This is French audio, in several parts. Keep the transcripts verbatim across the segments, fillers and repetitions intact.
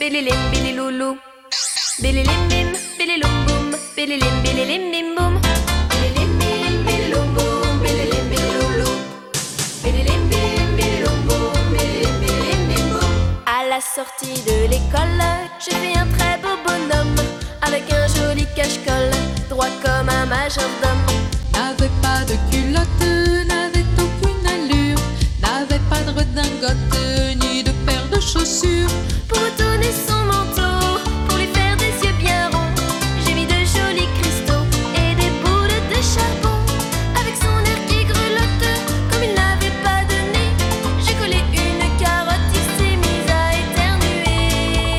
bililim bililoulou. Bililim bim, bililum boum, bililim bililim bim boum. Bililim bim, bililum boum, bililim bililoulou. Bililim bim, bililum boum, bililim bililim bim boum. À la sortie de l'école, je fais un très beau bonhomme avec un joli cache-colle, droit comme un majordome. N'avait pas de culotte, n'avait aucune allure, n'avait pas de redingote, ni de paire de chaussures. Pour retourner son manteau, pour lui faire des yeux bien ronds, j'ai mis de jolis cristaux et des boules de charbon. Avec son air qui grelotte, comme il n'avait pas de nez, j'ai collé une carotte, il s'est mis à éternuer.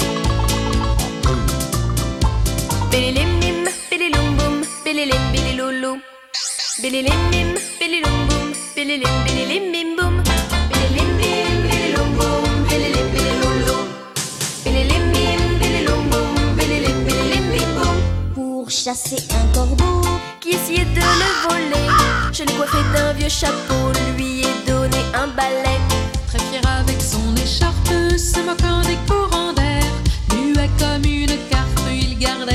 Bililim bim, bililum boum, bililim bililoulou. Bililim bim, bililum boum, bililim bililim bim boum. Bililim bim, bililum boum, bililim bililoulou. Bililim bim, bililum boum, bililim bililim bim boum. Pour chasser un corbeau Qui essayait de le voler, je l'ai coiffé d'un vieux chapeau, lui ai donné un balai. Très fier avec son écharpe, se moquant des courants d'air, muet comme une carpe, il gardait